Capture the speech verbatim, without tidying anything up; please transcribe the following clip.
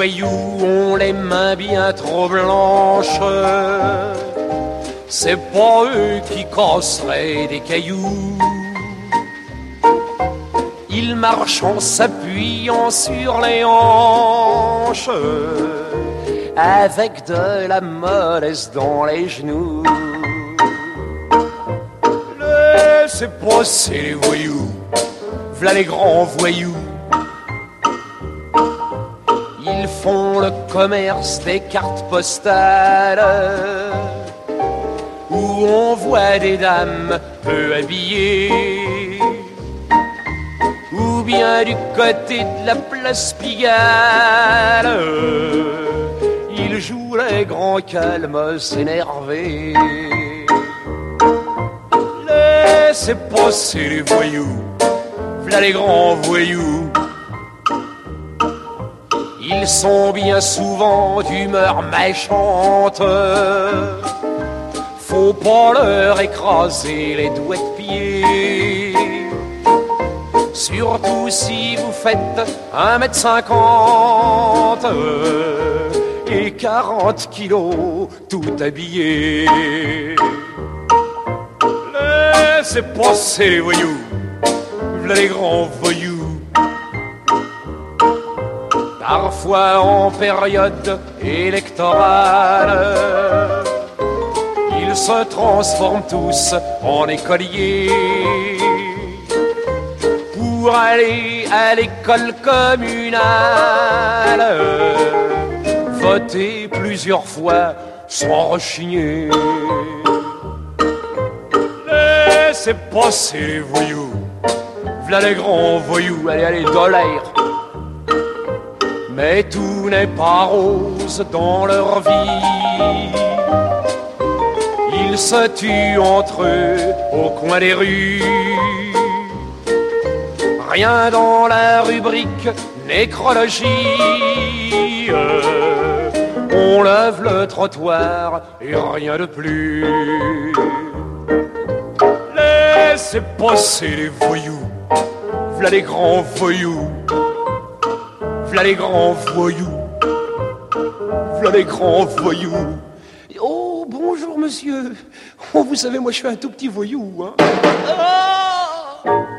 voyous ont les mains bien trop blanches. C'est pas eux qui casseraient des cailloux. Ils marchent en s'appuyant sur les hanches, avec de la mollesse dans les genoux. Laissez passer les voyous, v'là les grands voyous. Ils font le commerce des cartes postales, où on voit des dames peu habillées, ou bien du côté de la place Pigalle, ils jouent les grands calmes énervés. Laissez passer les voyous, v'là les grands voyous. Ils sont bien souvent d'humeur méchante, faut pas leur écraser les doigts de pied. Surtout si vous faites un mètre cinquante et quarante kilos tout habillé. Laissez passer les voyous, v'là les grands voyous. Parfois en période électorale, ils se transforment tous en écoliers pour aller à l'école communale, voter plusieurs fois sans rechigner. Laissez passer les voyous, v'là les grands voyous. Allez, allez, dans l'air. Mais tout n'est pas rose dans leur vie. Ils se tuent entre eux au coin des rues. Rien dans la rubrique nécrologie. On lève le trottoir et rien de plus. Laissez passer les voyous, v'là les grands voyous. V'là les grands voyous, v'là les grands voyous. Oh, bonjour monsieur. Oh, vous savez, moi je suis un tout petit voyou, hein. Oh